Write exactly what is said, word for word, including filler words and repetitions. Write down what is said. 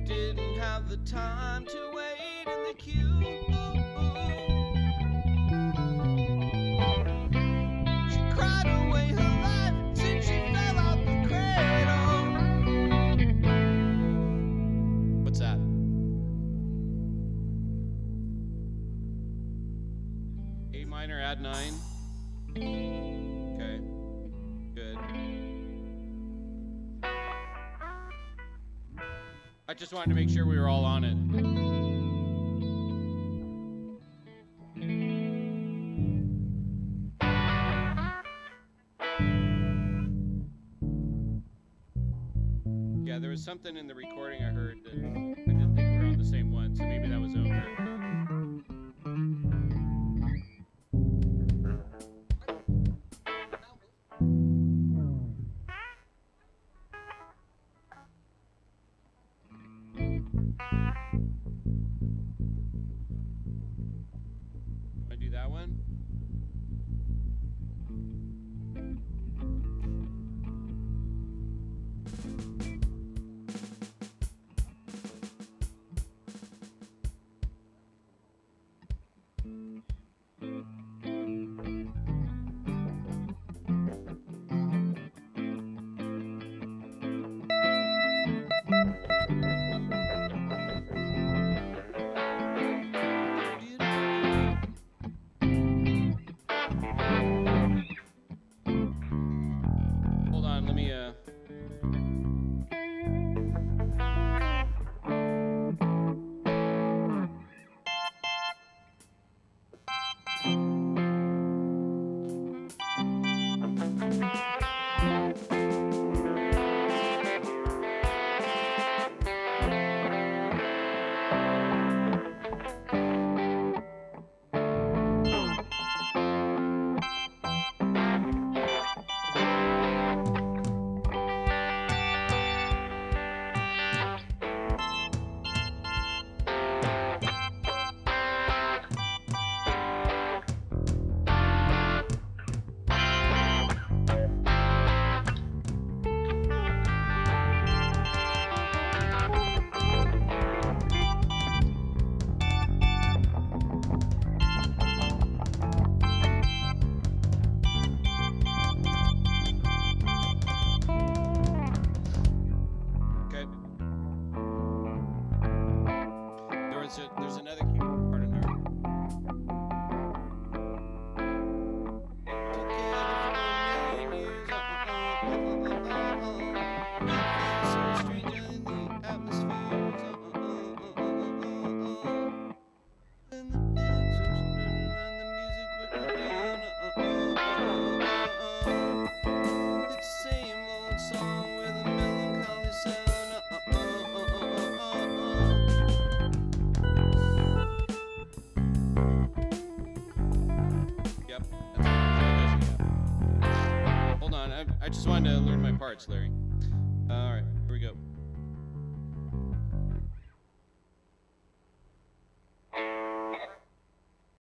didn't have the time to wait in the queue. She cried away her life since she fell out the cradle. What's that? A minor, add nine. Okay, good. I just wanted to make sure we were all on it. Yeah, there was something in the recording I heard that I didn't think we were on the same one, so maybe that was over. Want to do that one? Hold on, let me uh There's, a, there's another key part in there. I just wanted to learn my parts, Larry. All right, here we go.